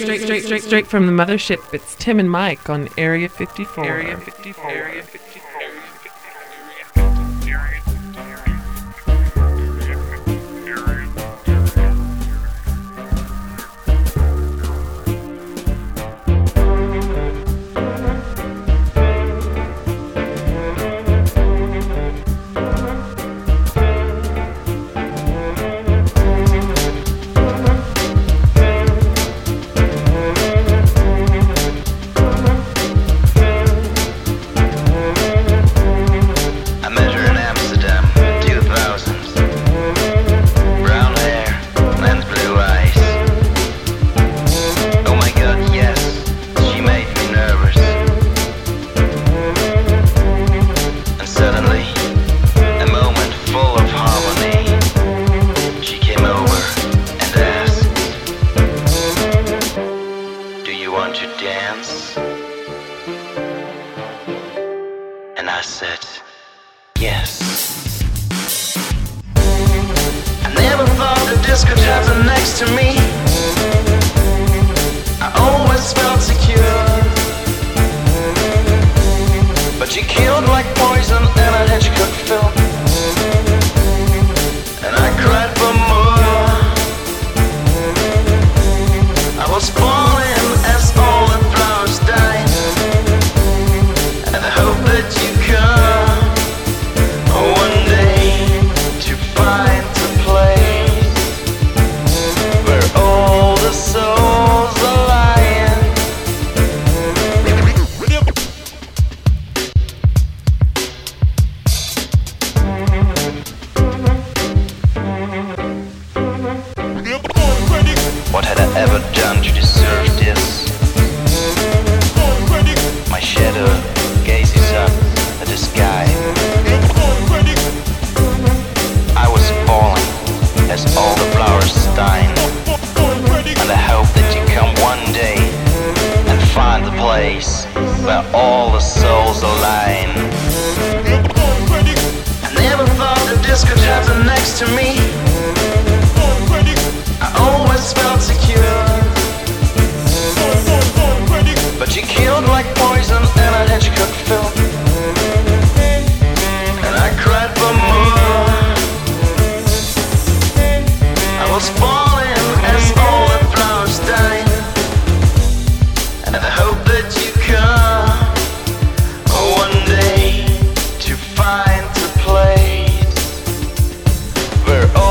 straight from the mothership. It's Tim and Mike on Area 54. Area 54. Area 54. We're all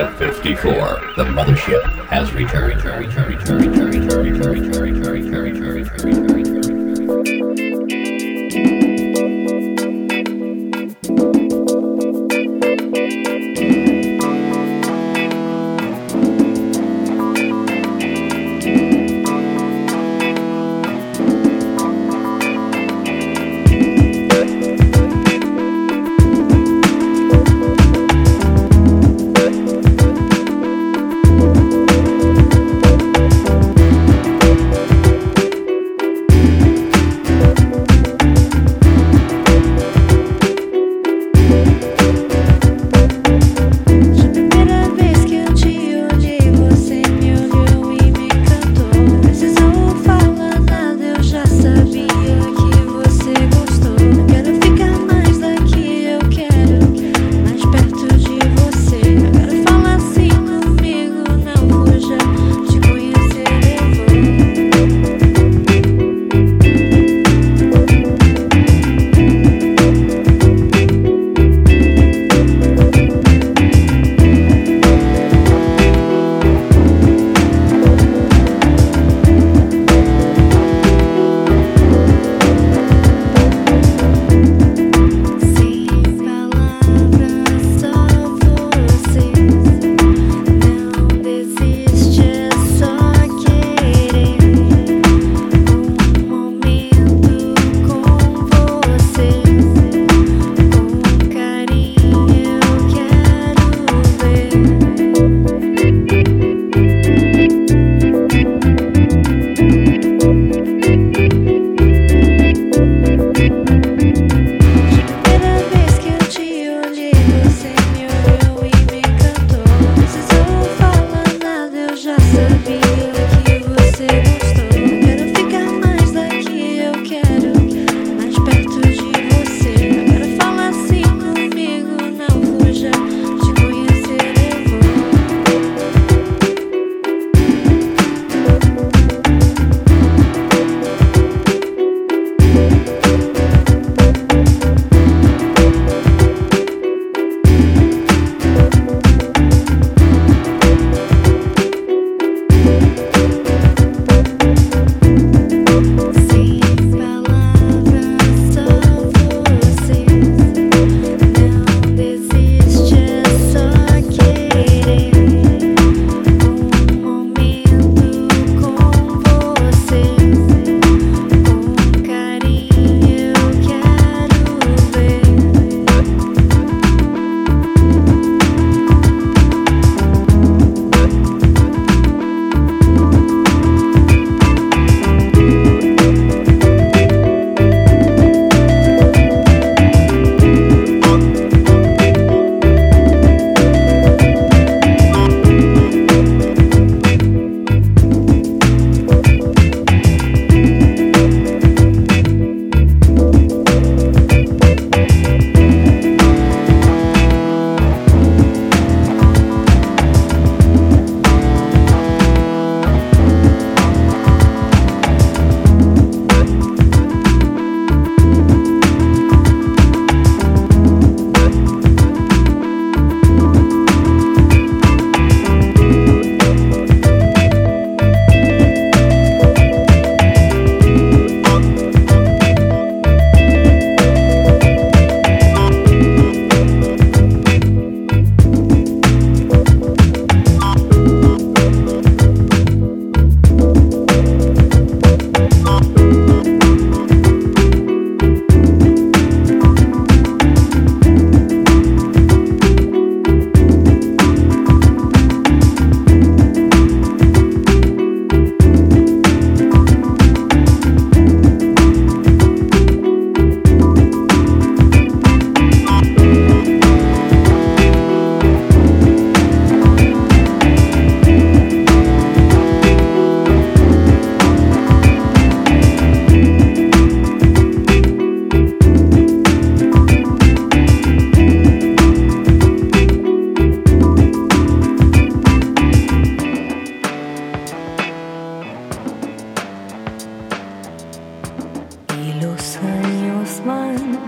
Area 54. The mothership has returned.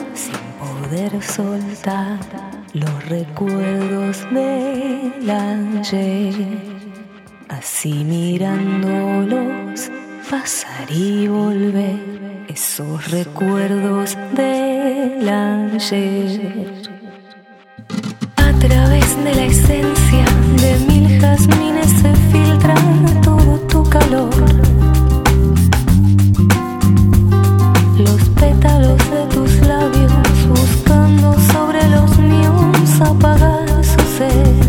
poder soltar los recuerdos de la ayer, así mirándolos pasar y volver, esos recuerdos del ayer. A través de la esencia de mil jazmines se filtra todo tu calor. Los pétalos de tus labios buscando sobre los míos apagar su sed.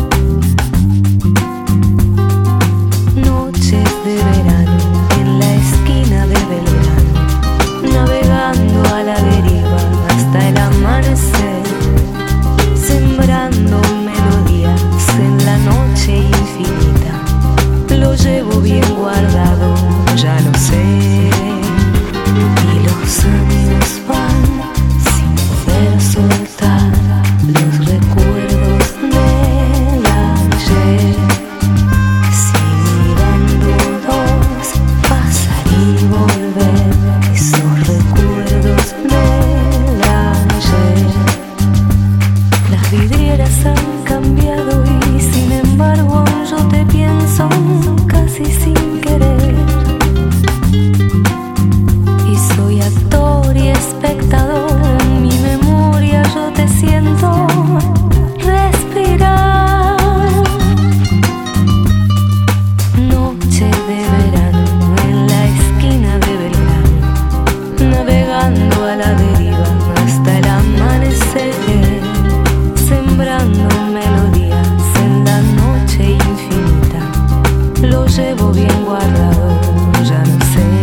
Noches de verano en la esquina de Belgrano, navegando a la deriva hasta el amanecer, sembrando melodías en la noche infinita. Lo llevo bien guardado, ya lo sé. Y los años van sin poder soltar los recuerdos del ayer. Así mirándolos pasar y volver, esos recuerdos del ayer. Las vidrieras han cambiado y sin embargo yo te pienso casi sin querer. Y soy actor y espectador, en mi memoria yo te siento respirar. Noche de verano en la esquina de Belgrano, navegando a la deriva hasta el amanecer, sembrando melodías en la noche infinita. Lo llevo bien guardado, ya lo sé.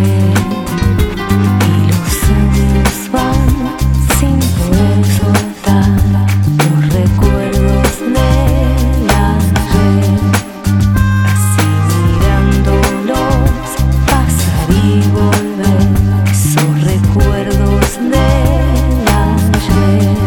Y los años van sin poder soltar los recuerdos del ayer. Así mirándolos pasar y volver, esos recuerdos del ayer.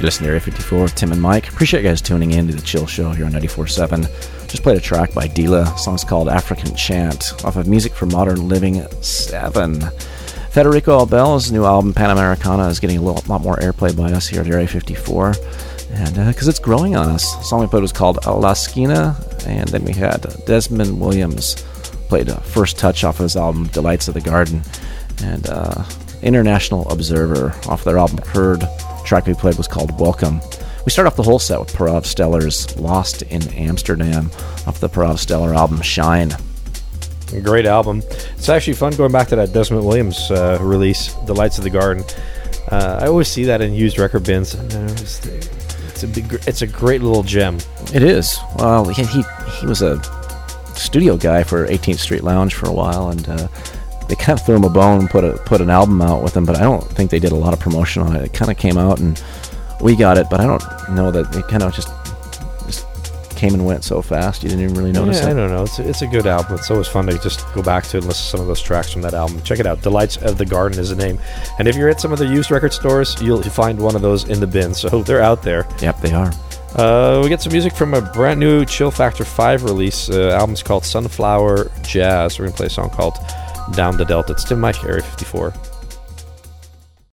You're listening to Area 54 with Tim and Mike. Appreciate you guys tuning in to the Chill Show here on 94.7. Just played a track by Dila. The song's called African Chant, off of Music for Modern Living 7. Federico Albel's new album, Panamericana, is getting a lot more airplay by us here at Area 54. And because it's growing on us. The song we played was called La Esquina, and then we had Desmond Williams played First Touch off of his album, Delights of the Garden. And International Observer off their album Heard. The track we played was called Welcome. We start off the whole set with Parov Stellar's Lost in Amsterdam off the Parov Stellar album Shine. Great album. It's actually fun going back to that Desmond Williams release, Delights of the Garden. I always see that in used record bins. It's a great little gem. It is. Well, he was a studio guy for 18th Street Lounge for a while, and they kind of threw him a bone and put an album out with him, but I don't think they did a lot of promotion on it. It kind of came out and we got it, but I don't know that it kind of just came and went so fast you didn't even really notice it. I don't know. It's a good album. It's always fun to just go back to and listen to some of those tracks from that album. Check it out. Delights of the Garden is the name. And if you're at some of the used record stores, you'll find one of those in the bin. So they're out there. Yep, they are. We get some music from a brand new Chill Factor 5 release. Album's called Sunflower Jazz. We're going to play a song called Down the Delta. It's Tim Mike, Area 54.